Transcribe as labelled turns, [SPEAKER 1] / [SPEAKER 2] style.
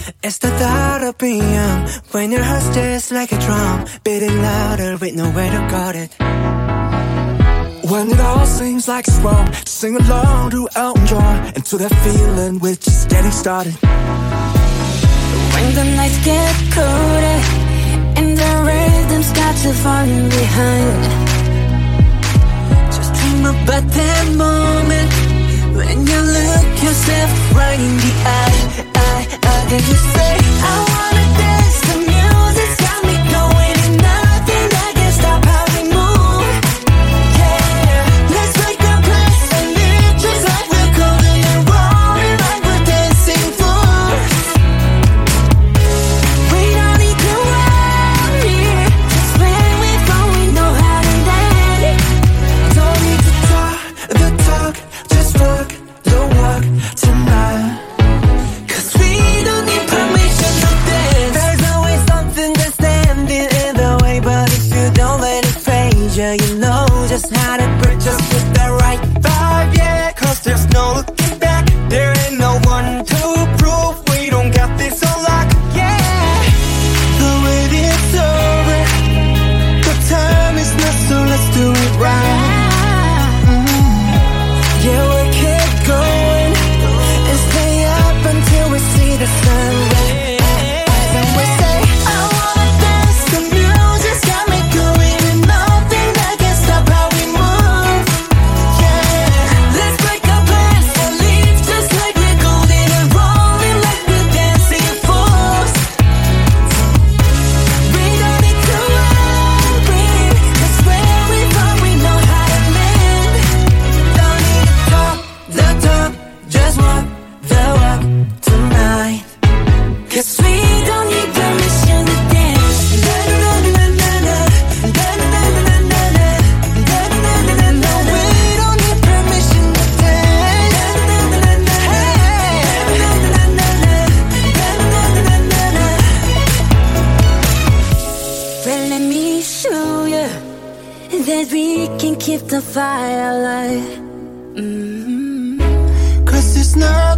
[SPEAKER 1] It's the thought of being young when your heart's just like a drum, beating louder with nowhere to guard it.
[SPEAKER 2] When it all seems like it's wrong, sing along to Elton John, and to that feeling we're just getting started.
[SPEAKER 3] When the nights get colder and the rhythm's got you falling behind, just dream about that moment when you look yourself right in the eye. And you say, I wanna dance, the music's got me going, and nothing that can stop how we move. Yeah, let's make a place and live just like we're golden and rolling like we're dancing fools. We don't need to worry, just when we fall we know how to dance.
[SPEAKER 2] Don't need to talk the talk, just walk the walk tonight.
[SPEAKER 1] You know just how to break, just with the right vibe, yeah. Cause there's no looking back, there ain't no one to prove we don't got this on lock, yeah. The wait is over, the time is not, so let's do it right. Yeah, we'll keep going and stay up until we see the sunrise. And we say, I wanna dance, the music's got me going, and nothing that can stop how we move. Yeah, let's break our plans and leave just like we're golden and rolling like we're dancing fools. We don't need to worry, 'cause where we from we know how to live. Don't need to talk the talk, just walk the walk tonight. 'Cause we don't need permission to dance. Da-da-da-da-da-da. Da-da-da-da-da-da. Da-da-da-da-da-da. We don't need permission to dance. Da-da-da-da-da-da. Da-da-da-da-da-da. Well, let me show you that we can keep the fire alive. 'Cause there's no